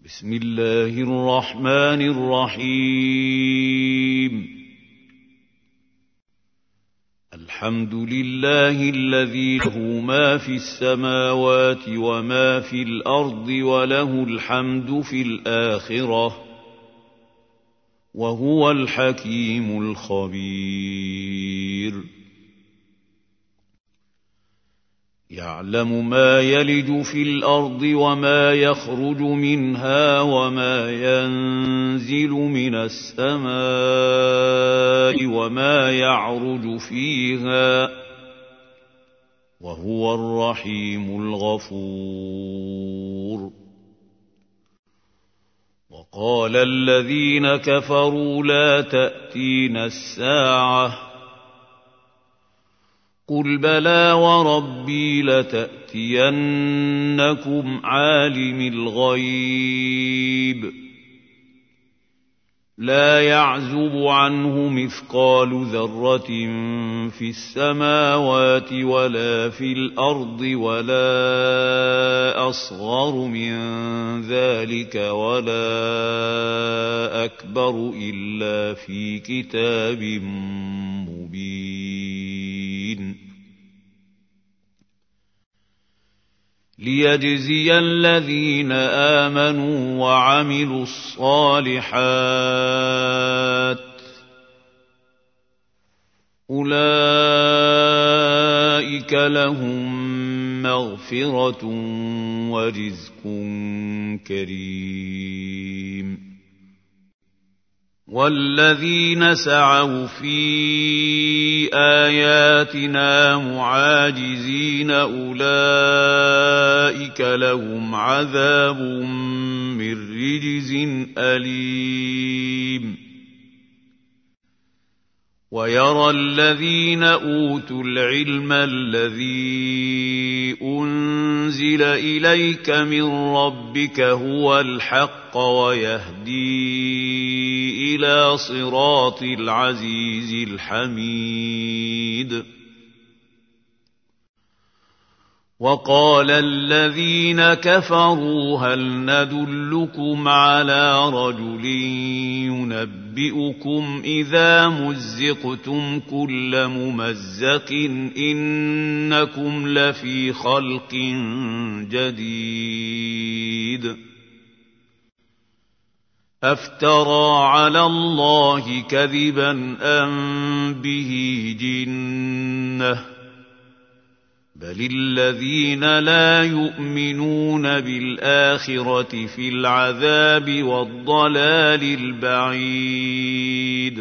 بسم الله الرحمن الرحيم الحمد لله الذي له ما في السماوات وما في الأرض وله الحمد في الآخرة وهو الحكيم الخبير يعلم ما يلج في الأرض وما يخرج منها وما ينزل من السماء وما يعرج فيها وهو الرحيم الغفور وقال الذين كفروا لا تأتينا الساعة قل بلى وربي لتأتينكم عالم الغيب لا يعزب عنه مثقال ذرة في السماوات ولا في الأرض ولا أصغر من ذلك ولا أكبر إلا في كتاب مبين ليجزي الذين آمنوا وعملوا الصالحات أولئك لهم مغفرة ورزق كريم والذين سعوا في آياتنا معاجزين أولئك لهم عذاب من رجز أليم ويرى الذين أوتوا العلم الذي أنزل إليك من ربك هو الحق ويهدي إلى صراط العزيز الحميد وقال الذين كفروا هل ندلكم على رجل ينبئكم إذا مزقتم كل ممزق إنكم لفي خلق جديد أفترى على الله كذبا أم به جنة بل الذين لا يؤمنون بالآخرة في العذاب والضلال البعيد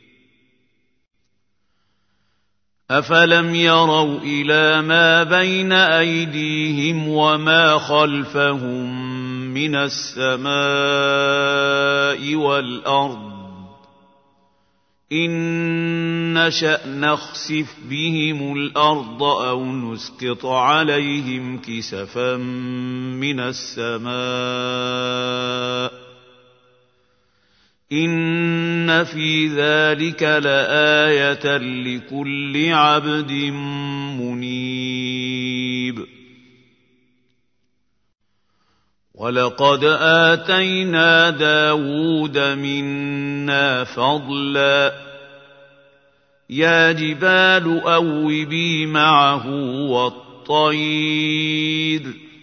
أفلم يروا إلى ما بين أيديهم وما خلفهم من السماء والأرض إن نشأ نخسف بهم الأرض أو نسقط عليهم كسفا من السماء إن في ذلك لآية لكل عبد منيب ولقد آتينا داود منا فضلا يا جبال أوبي معه والطير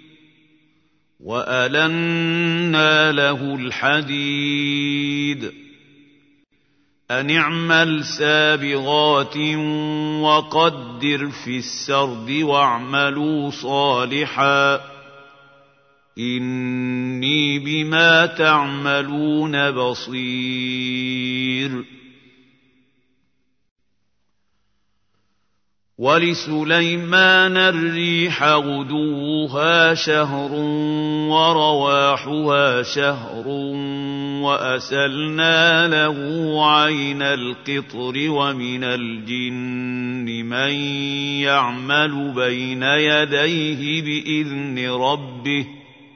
وألنا له الحديد أن اعمل سابغات وقدر في السرد واعملوا صالحا إني بما تعملون بصير ولسليمان الريح غدوها شهر ورواحها شهر وأسلنا له عين القطر ومن الجن من يعمل بين يديه بإذن ربه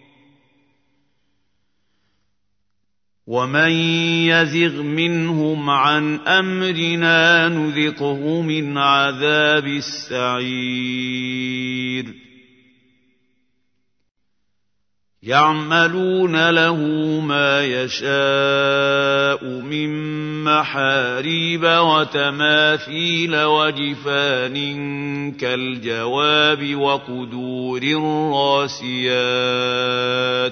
ومن يزغ منهم عن أمرنا نذقه من عذاب السعير يعملون له ما يشاء من محاريب وتماثيل وجفان كالجواب وقدور الراسيات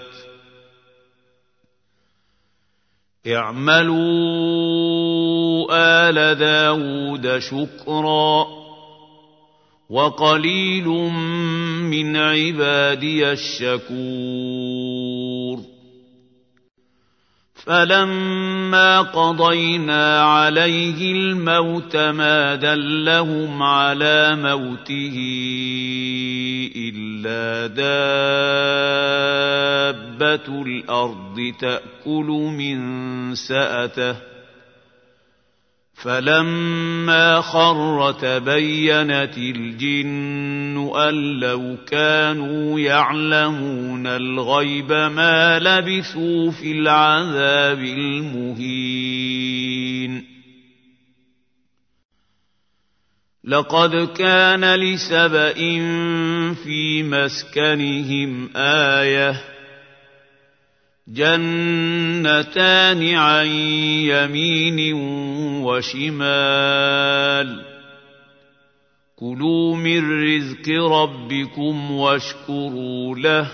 اعملوا آل داود شكرا وقليل من عبادي الشكور فلما قضينا عليه الموت ما دلهم على موته إلا دابة الأرض تأكل من سأته فلما خر تبينت الجن أن لو كانوا يعلمون الغيب ما لبثوا في العذاب المهين لقد كان لسبإ في مسكنهم آية جنتان عن يمين وشمال كلوا من رزق ربكم واشكروا له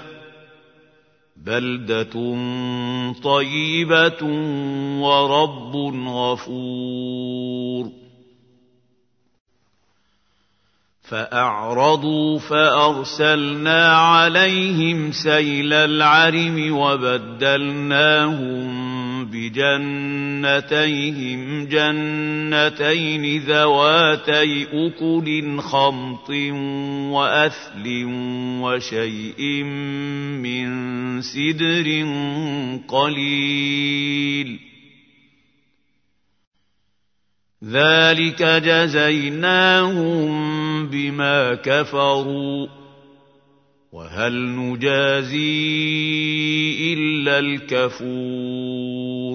بلدة طيبة ورب غفور فأعرضوا فأرسلنا عليهم سيل العرم وبدلناهم بجنتيهم جنتين ذواتي أكل خمط وأثل وشيء من سدر قليل ذلك جزيناهم بما كفروا وهل نجازي إلا الكفور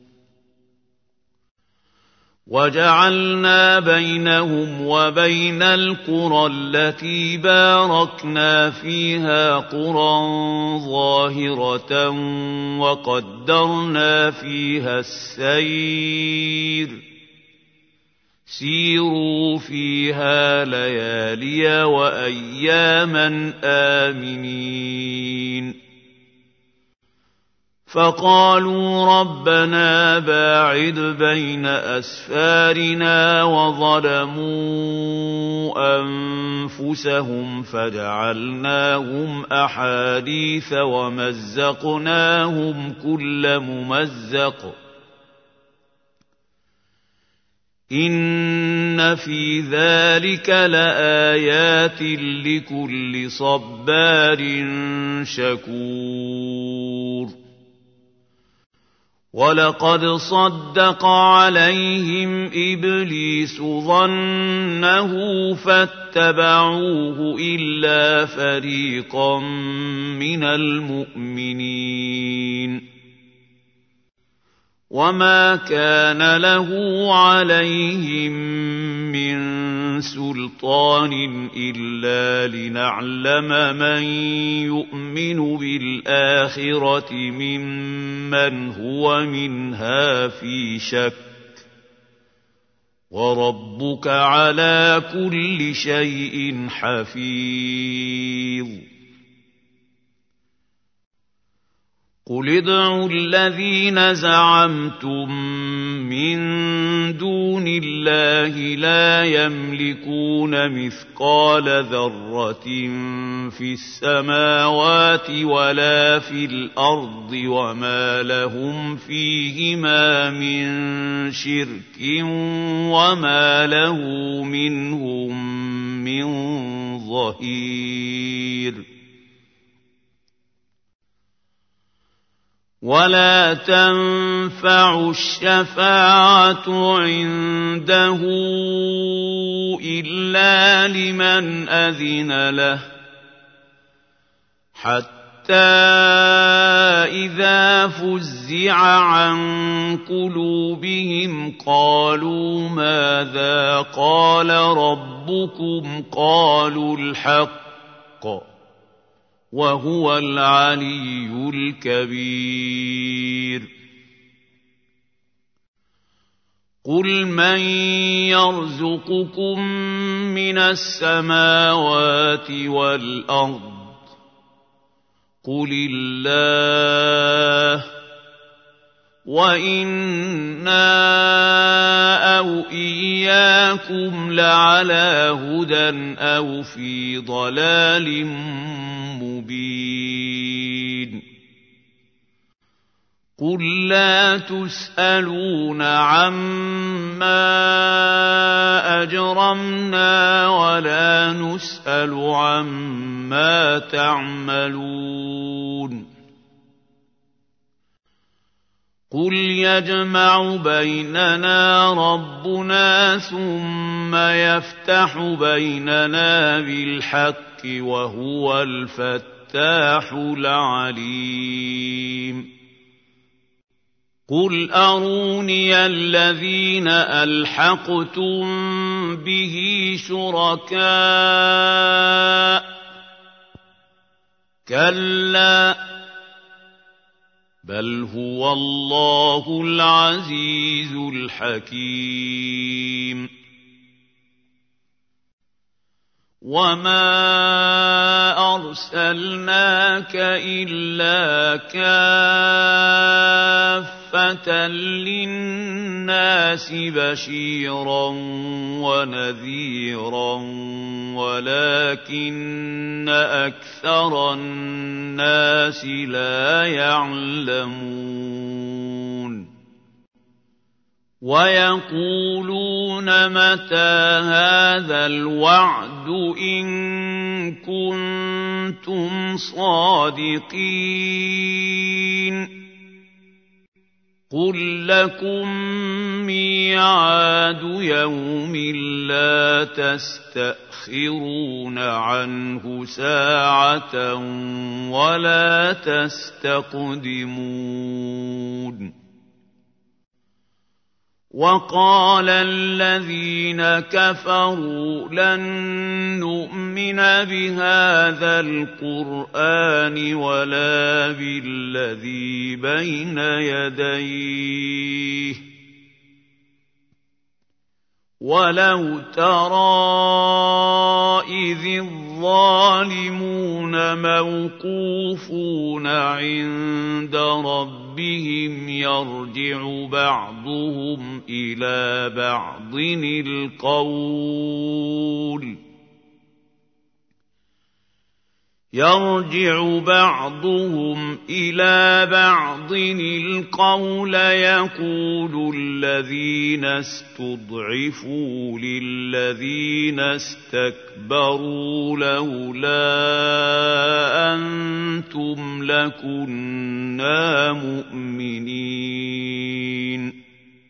وجعلنا بينهم وبين القرى التي باركنا فيها قرى ظاهرة وقدرنا فيها السير سيروا فيها ليالي وأياما آمنين فقالوا ربنا باعد بين أسفارنا وظلموا أنفسهم فجعلناهم أحاديث ومزقناهم كل ممزق إن في ذلك لآيات لكل صبار شكور ولقد صدق عليهم إبليس ظنه فاتبعوه إلا فريقا من المؤمنين وما كان له عليهم من سلطان إلا لنعلم من يؤمن بالآخرة ممن هو منها في شك وربك على كل شيء حفيظ قل ادعوا الذين زعمتم من دون الله لا يملكون مثقال ذرة في السماوات ولا في الأرض وما لهم فيهما من شرك وما له منهم من ظهير ولا تنفع الشفاعة عنده إلا لمن أذن له حتى إذا فزع عن قلوبهم قالوا ماذا قال ربكم قالوا الحق وهو العلي الكبير. قل من يرزقكم من السماوات والأرض قل الله وإنا أو إياكم لعلى هدى أو في ضلال مبين. قل لا تسألون عما أجرمنا ولا نسأل عما تعملون. قل يجمع بيننا ربنا ثم يفتح بيننا بالحق وهو الفتاح العليم. قل أروني الذين ألحقتم به شركاء كلا بل هو الله العزيز الحكيم. وما أرسلناك إلا كافة للناس بشيرا ونذيرا ولكن أكثر الناس لا يعلمون. ويقولون متى هذا الوعد إن كنتم صادقين. قل لكم ميعاد يوم لا تستأخرون عنه ساعة ولا تستقدمون. وقال الذين كفروا لن نؤمن بهذا القرآن ولا بالذي بين يديه ولو ترى إذ الظالمون موقوفون عند ربهم يرجع بعضهم إلى بعض القول يقول الذين استضعفوا للذين استكبروا لولا أنتم لكنا مؤمنين.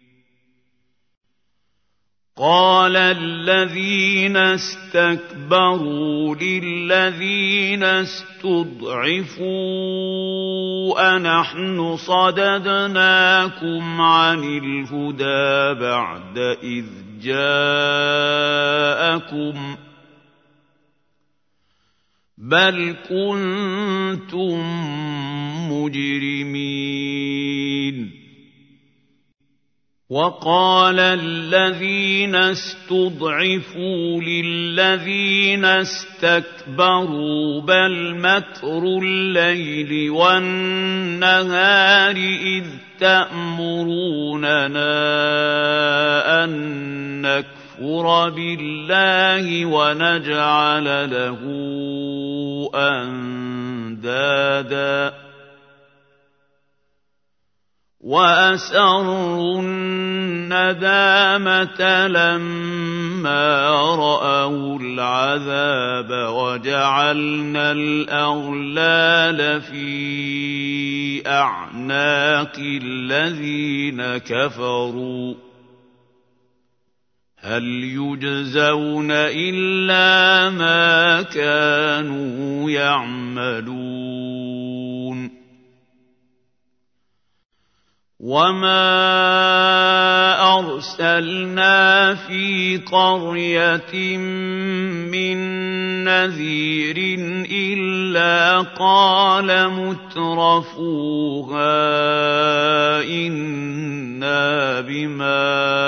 قال الذين استكبروا للذين استضعفوا أنحن صددناكم عن الهدى بعد إذ جاءكم بل كنتم مجرمين. وقال الذين استضعفوا للذين استكبروا بل مكر الليل والنهار إذ تأمروننا أن نكفر بالله ونجعل له أندادا وأسروا الندامة لما رأوا العذاب وجعلنا الأغلال في أعناق الذين كفروا هل يجزون إلا ما كانوا يعملون. وما أرسلنا في قرية من نذير إلا قال مترفوها إنا بما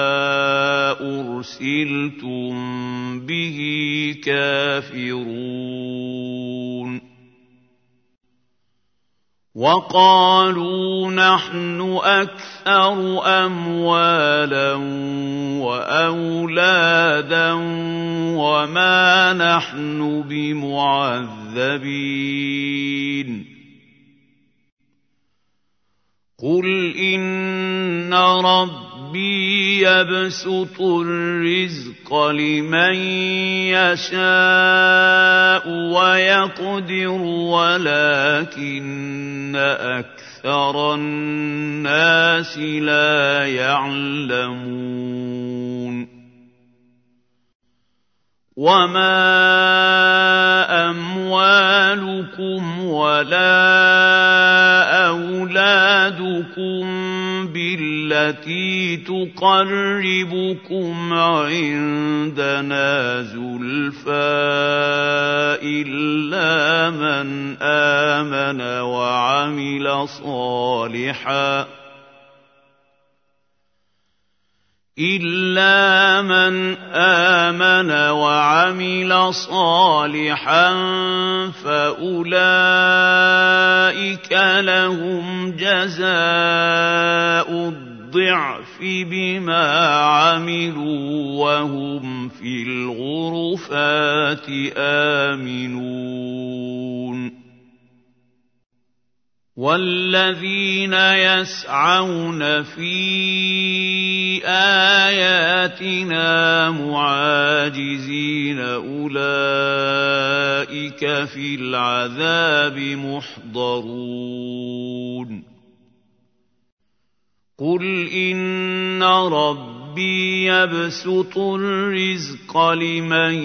أرسلتم به كافرون وقالوا نحن أكثر أموالا وأولادا وما نحن بمعذبين قل إن ربي يبسط الرزق لمن يشاء ويقدر ولكن أكثر الناس لا يعلمون وما أموالكم ولا أولادكم بالتي تقربكم عندنا زلفى إلا من آمن وعمل صالحا فأولئك لهم جزاء الضعف بما عملوا وهم في الغرفات آمنون والذين يسعون في آياتنا معاجزين أولئك في العذاب محضرون قل إن ربي يبسط الرزق لمن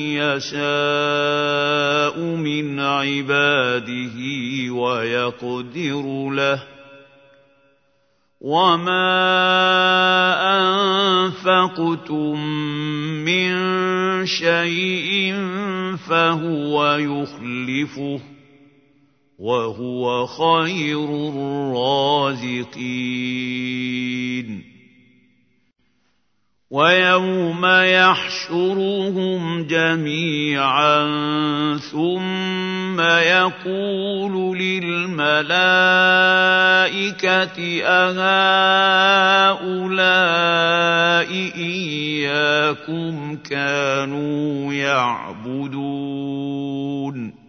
يشاء من عباده ويقدر له وما أنفقتم من شيء فهو يخلفه وهو خير الرازقين ويوم يحشرهم جميعا ثم يقول للملائكة أهؤلاء إياكم كانوا يعبدون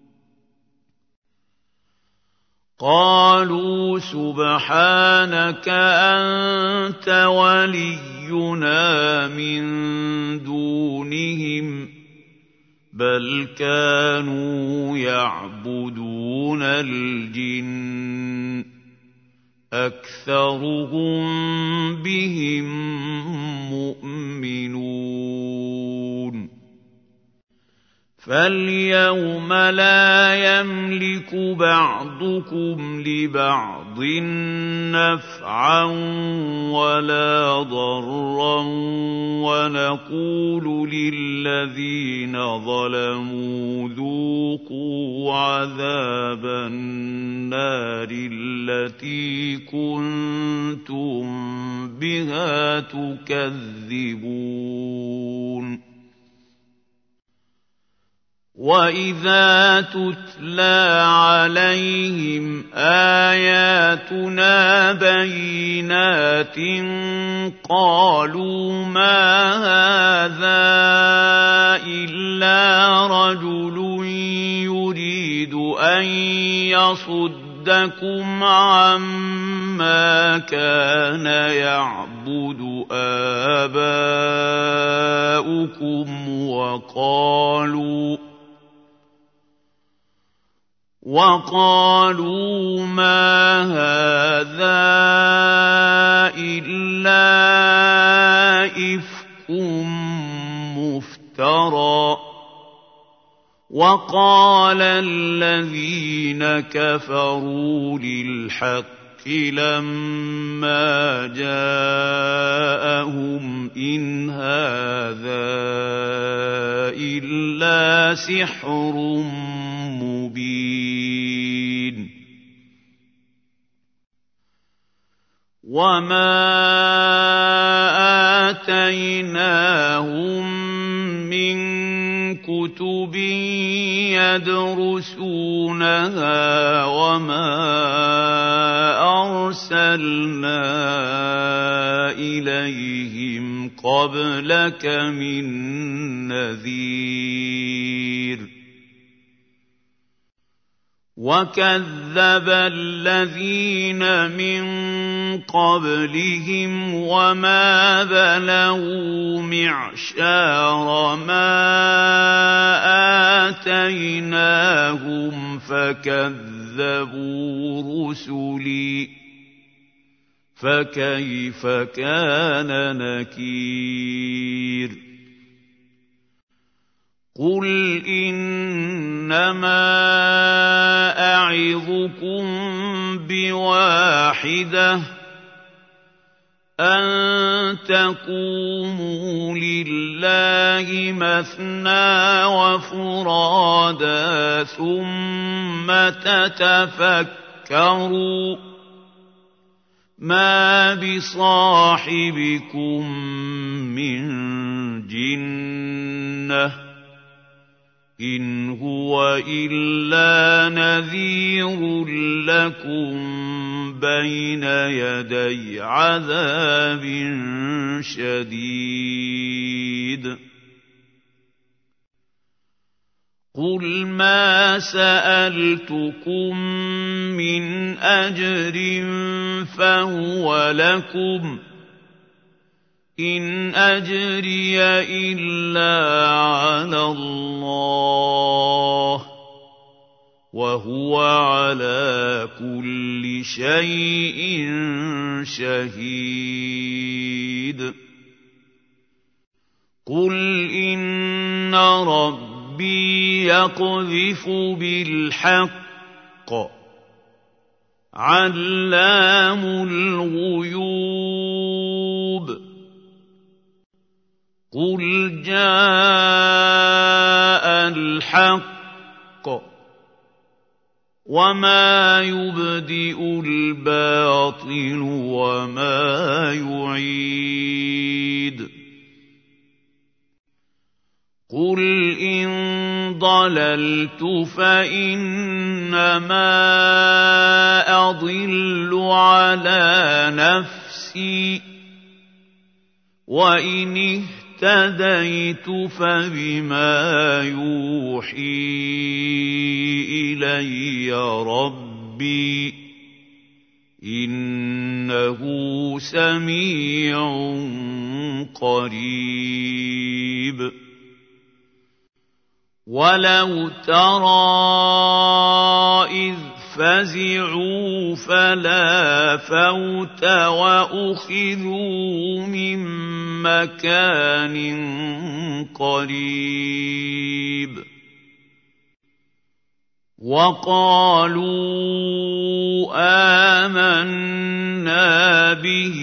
قالوا سبحانك أنت ولينا من دونهم بل كانوا يعبدون الجن أكثرهم بهم مؤمنون فاليوم لا يملك بعضكم لبعض نفعا ولا ضرا ونقول للذين ظلموا ذوقوا عذاب النار التي كنتم بها تكذبون وَإِذَا تُتْلَىٰ عَلَيْهِمْ آيَاتُنَا بَيِّنَاتٍ قَالُوا مَا هَٰذَا إِلَّا رَجُلٌ يُرِيدُ أَن يَصُدَّكُمْ عَمَّا كَانَ يَعْبُدُ آبَاؤُكُمْ وقالوا ما هذا إلا إفك مفترى وقال الذين كفروا للحق لما جاءهم إن هذا إلا سحر مبين وما آتيناهم من كتب يدرسونها وما أرسلنا إليهم قبلك من نذير وكذب الذين من قبلهم وما بلغوا معشار ما آتيناهم فكذبوا رسلي فكيف كان نكير قل إنما أعظكم بواحدة أن تقوموا لله مثنى وفرادا ثم تتفكروا ما بصاحبكم من جنة إن هو إلا نذير لكم بين يدي عذاب شديد قل ما سألتكم من أجر فهو لكم إن أجري إلا على الله وهو على كل شيء شهيد قل إن ربي يقذف بالحق علام الغيوب قل جاء الحق وما يبدئ الباطل وما يعيد قل إن ضللت فإنما أضل على نفسي وإن اهتديت فبما يوحي إلي ربي إنه سميع قريب ولو ترى إذ فزعوا فلا فوت وأخذوا من مكان قريب وقالوا آمنا به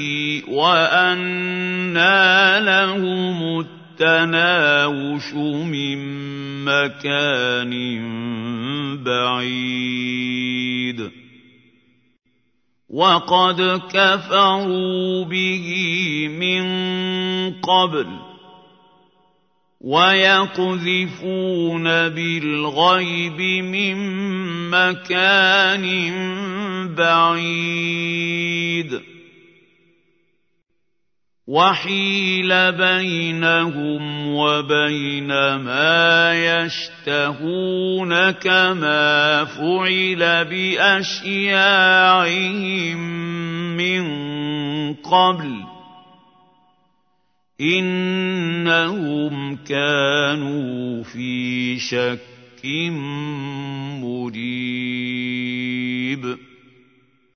وأنى لهم التناوش من مكان بعيد وقد كفروا به من قبل ويقذفون بالغيب من مكان بعيد وحيل بينهم وبين ما يشتهون كما فعل بأشياعهم من قبل إنهم كانوا في شك مريب